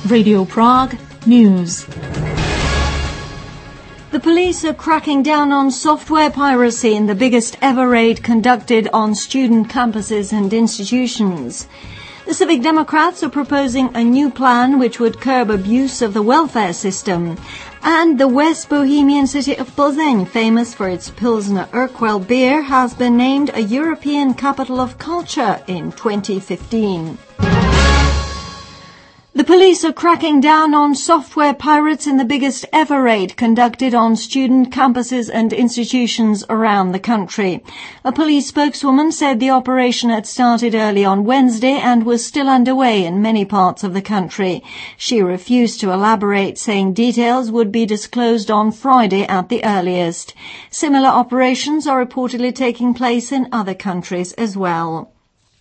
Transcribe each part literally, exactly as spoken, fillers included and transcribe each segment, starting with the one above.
Radio Prague News. The police are cracking down on software piracy in the biggest ever raid conducted on student campuses and institutions. The Civic Democrats are proposing a new plan which would curb abuse of the welfare system. And the West Bohemian city of Plzeň, famous for its Pilsner Urquell beer, has been named a European Capital of Culture in twenty fifteen. The police are cracking down on software pirates in the biggest ever raid conducted on student campuses and institutions around the country. A police spokeswoman said the operation had started early on Wednesday and was still underway in many parts of the country. She refused to elaborate, saying details would be disclosed on Friday at the earliest. Similar operations are reportedly taking place in other countries as well.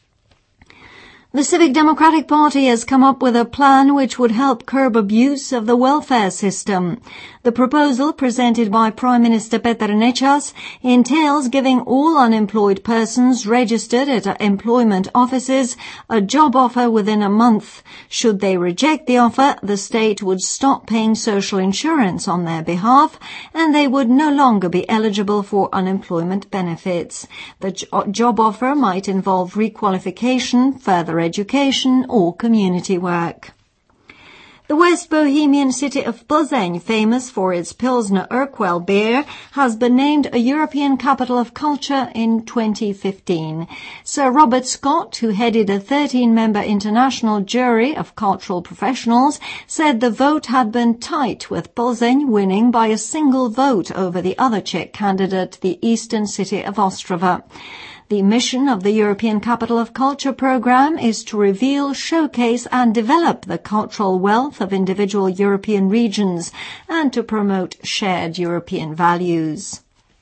The Civic Democratic Party has come up with a plan which would help curb abuse of the welfare system. The proposal, presented by Prime Minister Petar Nečas, entails giving all unemployed persons registered at employment offices a job offer within a month. Should they reject the offer, the state would stop paying social insurance on their behalf, and they would no longer be eligible for unemployment benefits. The jo- job offer might involve requalification, further education or community work. The West Bohemian city of Plzeň, famous for its Pilsner Urquell beer, has been named a European Capital of Culture in twenty fifteen. Sir Robert Scott, who headed a thirteen-member international jury of cultural professionals, said the vote had been tight, with Plzeň winning by a single vote over the other Czech candidate, the eastern city of Ostrava. The mission of the European Capital of Culture programme is to reveal, showcase and develop the cultural wealth of individual European regions and to promote shared European values.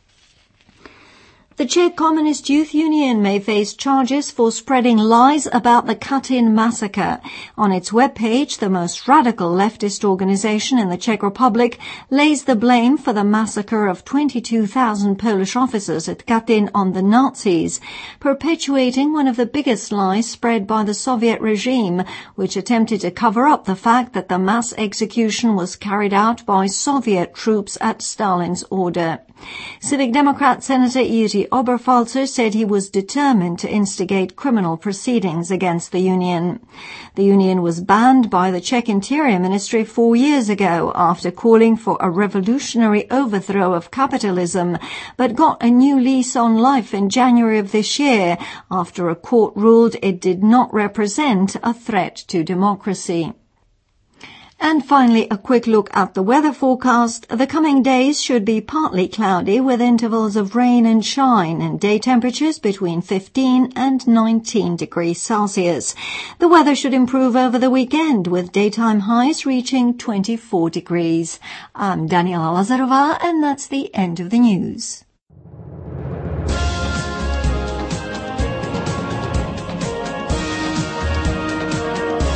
The Czech Communist Youth Union may face charges for spreading lies about the Katyn massacre. On its webpage, the most radical leftist organization in the Czech Republic lays the blame for the massacre of twenty-two thousand Polish officers at Katyn on the Nazis, perpetuating one of the biggest lies spread by the Soviet regime, which attempted to cover up the fact that the mass execution was carried out by Soviet troops at Stalin's order. Civic Democrat Senator Jiří Oberfalzer said he was determined to instigate criminal proceedings against the union. The union was banned by the Czech Interior Ministry four years ago after calling for a revolutionary overthrow of capitalism, but got a new lease on life in January of this year after a court ruled it did not represent a threat to democracy. And finally, a quick look at the weather forecast. The coming days should be partly cloudy with intervals of rain and shine and day temperatures between fifteen and nineteen degrees Celsius. The weather should improve over the weekend with daytime highs reaching twenty-four degrees. I'm Daniela Lazarová and that's the end of the news.